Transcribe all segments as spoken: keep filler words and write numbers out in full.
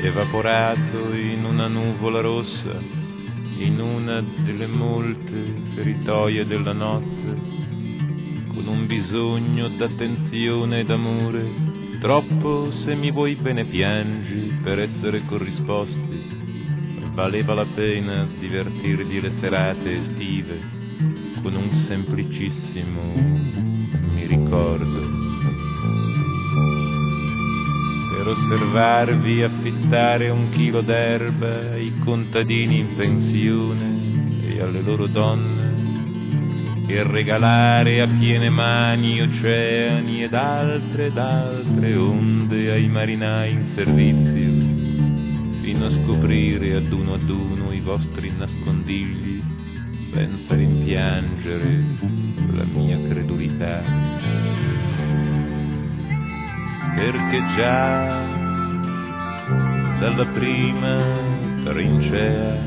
evaporato in una nuvola rossa, in una delle molte feritoie della notte, con un bisogno d'attenzione e d'amore, troppo se mi vuoi bene piangi per essere corrisposti. Valeva la pena divertirgli le serate estive con un semplicissimo mi ricordo. Per osservarvi affittare un chilo d'erba ai contadini in pensione e alle loro donne, e regalare a piene mani oceani ed altre ed altre onde ai marinai in servizio, fino a scoprire ad uno ad uno i vostri nascondigli senza rimpiangere la mia credulità. Perché già dalla prima trincea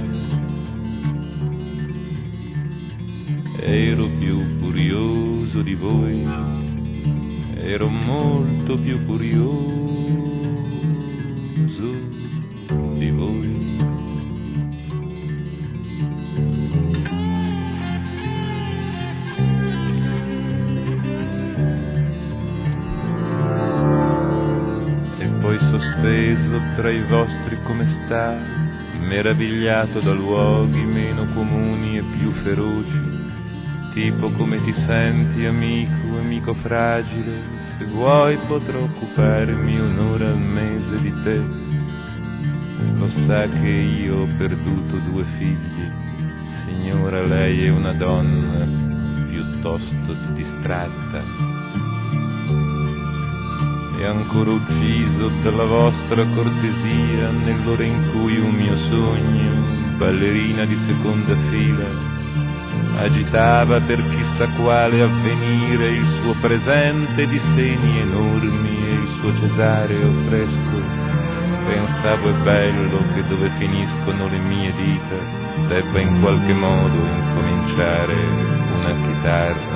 ero più curioso di voi, ero molto più curioso di voi. E poi sospeso tra i vostri come sta, meravigliato da luoghi meno comuni e più feroci, tipo come ti senti amico, amico fragile, se vuoi potrò occuparmi un'ora al mese di te. Lo sa che io ho perduto due figli, signora, lei è una donna piuttosto distratta. E ancora ucciso dalla vostra cortesia, nell'ora in cui un mio sogno, ballerina di seconda fila, agitava per chissà quale avvenire il suo presente di seni enormi e il suo cesareo fresco, pensavo è bello che dove finiscono le mie dita debba in qualche modo incominciare una chitarra.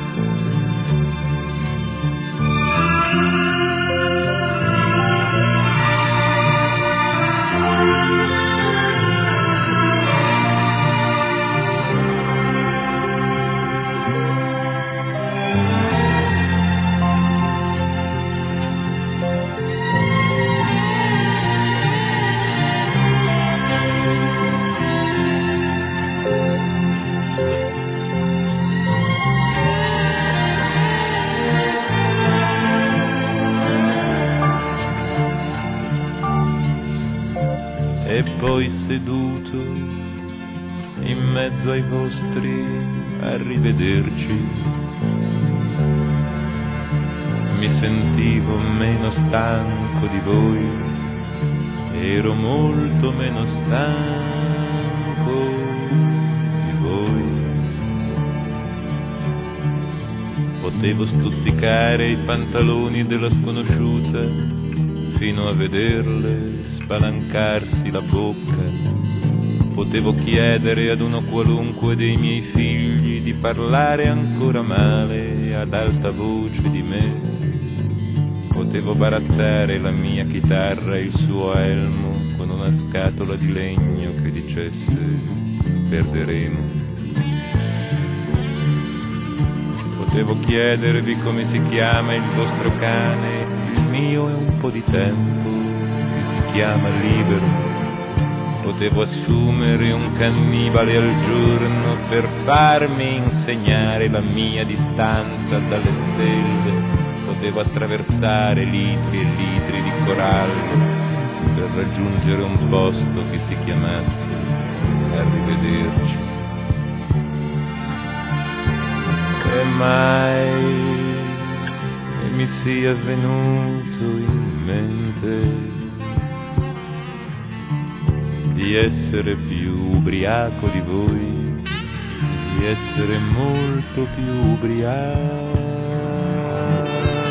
Poi seduto in mezzo ai vostri arrivederci mi sentivo meno stanco di voi, ero molto meno stanco di voi. Potevo stuzzicare i pantaloni della sconosciuta fino a vederle spalancarsi la bocca. Potevo chiedere ad uno qualunque dei miei figli di parlare ancora male ad alta voce di me. Potevo barattare la mia chitarra e il suo elmo con una scatola di legno che dicesse perderemo. Potevo chiedervi come si chiama il vostro cane, il mio è un po' di tempo, si chiama libero. Potevo assumere un cannibale al giorno per farmi insegnare la mia distanza dalle stelle. Potevo attraversare litri e litri di corallo per raggiungere un posto che si chiamasse arrivederci. E mai mi sia venuto in mente di essere più ubriaco di voi, di essere molto più ubriaco